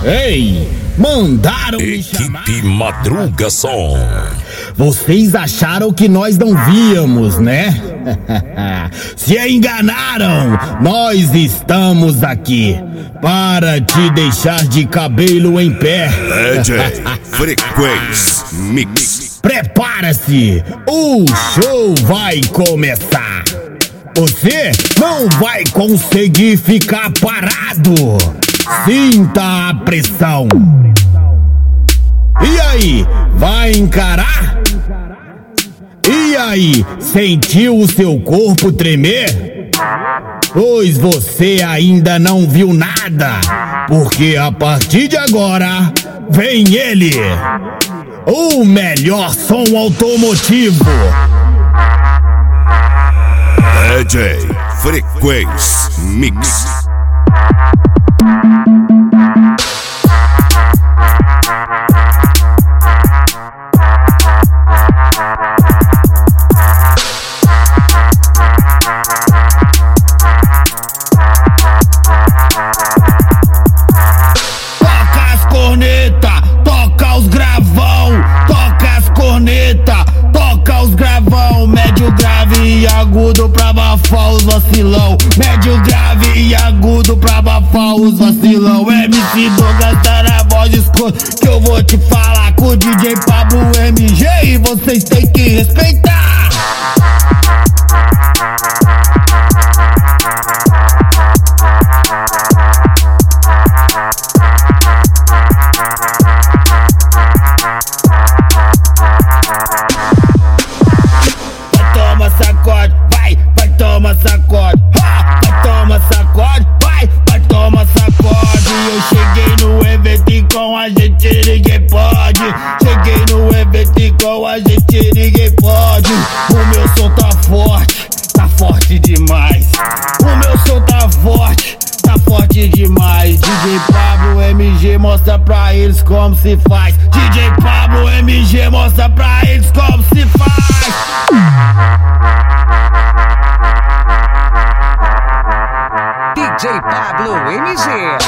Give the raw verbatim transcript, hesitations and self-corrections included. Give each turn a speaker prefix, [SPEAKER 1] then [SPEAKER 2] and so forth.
[SPEAKER 1] Ei, mandaram me chamar.
[SPEAKER 2] Equipe Madruga Som.
[SPEAKER 1] Vocês acharam que nós não víamos, né? Se enganaram, nós estamos aqui para te deixar de cabelo em pé.
[SPEAKER 2] D J Frequência Mix.
[SPEAKER 1] Prepara-se, o show vai começar. Você não vai conseguir ficar parado. Sinta a pressão. E aí, vai encarar? E aí, sentiu o seu corpo tremer? Pois você ainda não viu nada, porque a partir de agora vem ele, o melhor som automotivo.
[SPEAKER 2] D J Frequência Mix.
[SPEAKER 1] Toca as corneta, toca os gravão, toca as corneta, toca os gravão, médio grave e agudo pra abafar os vacilão, médio grave e agudo pra abafar os vacilão. M C Douglas tá na voz, escuta que eu vou te falar com o D J Pablo M G e vocês têm que respeitar. Sacode, vai, vai toma sacode, ha! Vai toma sacode, vai, vai toma sacode. Eu cheguei no evento e com a gente ninguém pode. Cheguei no evento e com a gente ninguém pode. O meu som tá forte, tá forte demais. O meu som tá forte, tá forte demais. D J Pablo M G mostra pra eles como se faz. D J Pablo M G mostra pra eles como se faz.
[SPEAKER 3] D J Pablo M G.